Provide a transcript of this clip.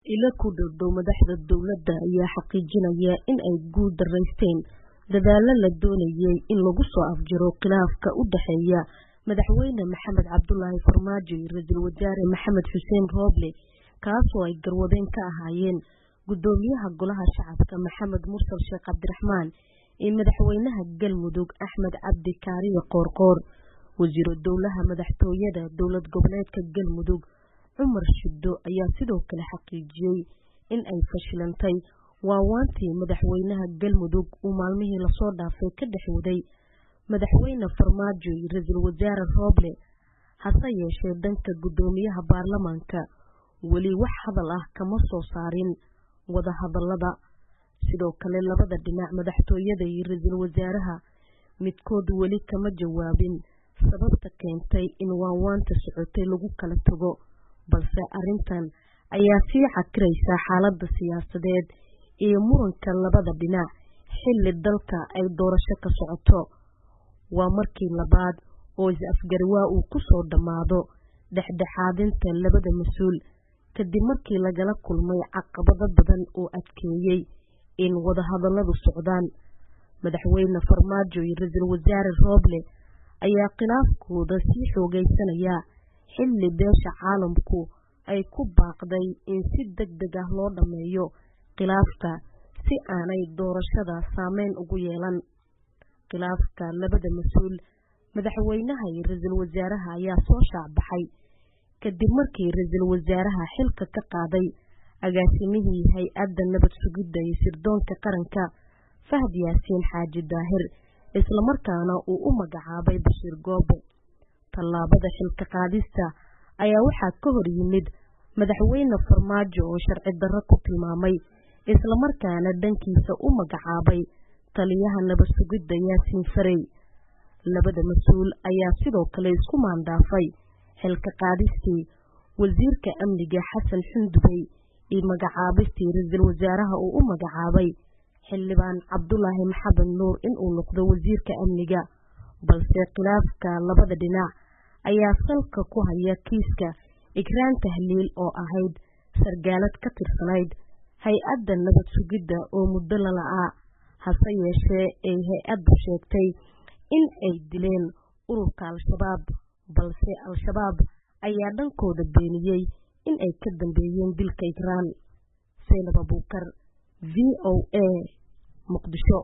ila ku dhow madaxda dawladda ayaa xaqiijinaya in ay guud daraysteen dadaalo la doonayay in lagu soo afjaro khilaafka u dhaxeeya madaxweyne Maxamed Cabdullaahi Farmaajo iyo ra'iisul wasaare Maxamed Xuseen Rooble kaasoo ay garwadeen ka ahaayeen gudoomiyaha golaha shacabka Maxamed Mursal Sheekh Cabdiraxmaan iyo madaxweynaha Galmudug Axmed Cabdi Kaariye Qoorqoor wasiir dowlaha madaxtooyada dowlad goboleedka Galmudug Umar Shiddo ayaa sidoo kale xaqiijiyay in ay fashilantay waawaantii madaxweynaha Galmudug uu maalmihii la soo dhaafay ka dhaxwday madaxweyne Farmaajo iyo ra'iisul wasaare Rooble hase yeeshee danka gudoomiyaha baarlamaanka wali wax hadal ah kama soo saarin wada hadallada sidoo kale labada dhinac madaxtooyada iyo ra'iisul wasaaraha midkood wali kama jawaabin sababta keentay in waawaanta socotay lagu kala tago balse arintan ayaa sii xakiraysa xaaladda siyaasadeed iyo muranka labada dhinac xilli dalka ay doorasho ka socoto waa markii labaad oo is-afgarwaa uu ku soo dhamaado dhexdhexaadinta labada mas'uul kadib markii lagala kulmay caqabado badan oo adkeeyay in wada hadalladu socdaan madaxweyne Farmaajo iyo ra'iisul wasaare Rooble ayaa khilaafkooda sii xoogaysanaya xilli beesha caalamku ay ku baaqday in si degdeg ah loo dhameeyo khilaafka si aanay doorashada saameyn ugu yeelan khilaafka labada mas'uul madaxweynaha iyo ra'iisul wasaaraha ayaa soo shaabaxay kadib markii ra'iisul wasaaraha xilka ka qaaday agaasimihii hay'adda nabad sugidda iyo sirdoonka qaranka Fahad Yaasiin Xaaji Daahir isla markaana uu u magacaabay Bashir Goobe tallaabada xilka qaadista ayaa waxaa ka hor yimid madaxweyne Farmaajo oo sharci darro ku tilmaamay isla markaana dhankiisa u magacaabay taliyaha nabad sugidda Yaasiin Farey labada mas'uul ayaa sidoo kale isku maandaafay xilka qaadistii wasiirka amniga Xasan Xundubey iyo magacaabistii ra'iisul wasaaraha uu u magacaabay xildhibaan Cabdullaahi Maxamed Nuur in uu noqdo wasiirka amniga balse khilaafka labada dhinac ayaa salka ku haya kiiska Ikraan Tahliil oo ahayd sargaalad ka tirsanayd hay'adda nabad sugidda oo muddo la'aa hase yeeshee ay hay'addu sheegtay in ay dileen ururka Al-Shabaab balse Al-Shabaab ayaa dhankooda beeniyay in ay ka dambeeyeen dilka Ikraan Seynab Abuukar VOA Muqdisho